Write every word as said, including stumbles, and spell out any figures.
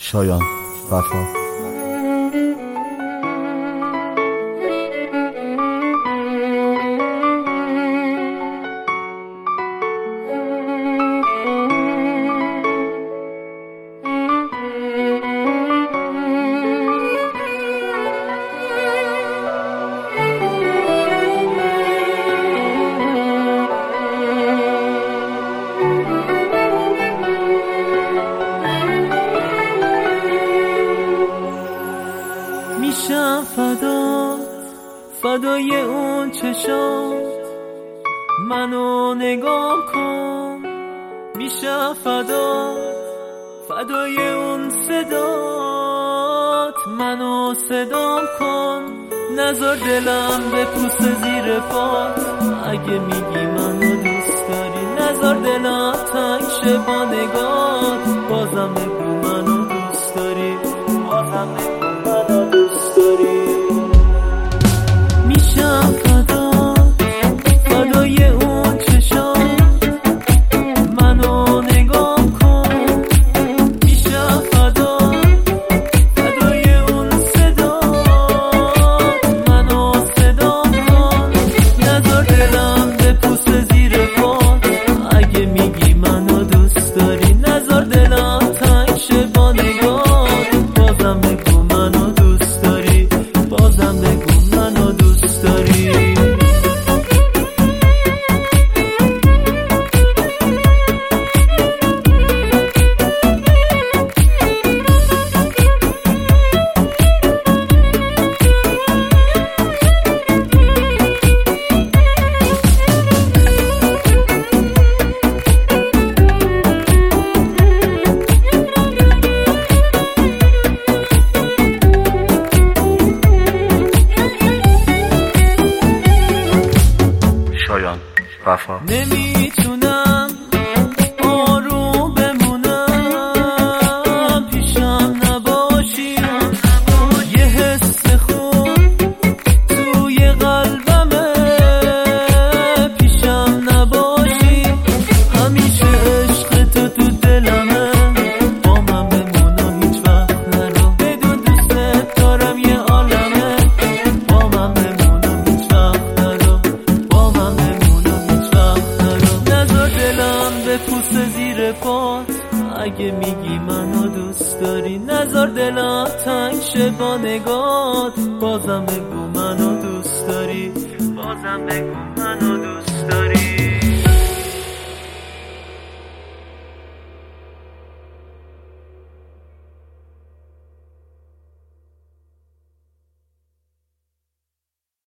شایان وفا. میشم فدا فدای اون چشام، منو نگاه کن. میشم فدا فدای اون صدات، منو صدام کن. نذار دلم بپوسه زیر پات اگه میگی منو دوست داری. نذار دلم تنگ شه با نگات، بازم بگو منو دوست داری. بازم بگو منو دوست داری. میشم فدا فدای اون چشام، منو نگاه کن. میشم فدا فدای اون صدات، منو صدام کن. نذار دلم بپوسه زیر پات اگه میگی منو دوست داری. نذار دلم تنگ شه با نگات، بازم بگو منو دوست داری. بازم بگو منو دوست داری. شایان وفا. نمیتونم آروم بمونم، پیشم نباشی. یه حس خوب توی قلبمه، پیشم نباشی. همیشه عشق تو تو دلمه، با من بمون و هیچ وقت نرو. بدون دوست دارم یه عالمه، با من بمون و هیچ وقت نرو. با من بمون و هیچ وقت نرو. نذار دلم بپوسه زیر پات اگه میگی منو دوست داری. نذار دلم تنگ شه با نگات، بازم بگو منو دوست داری. بازم بگو منو دوست داری.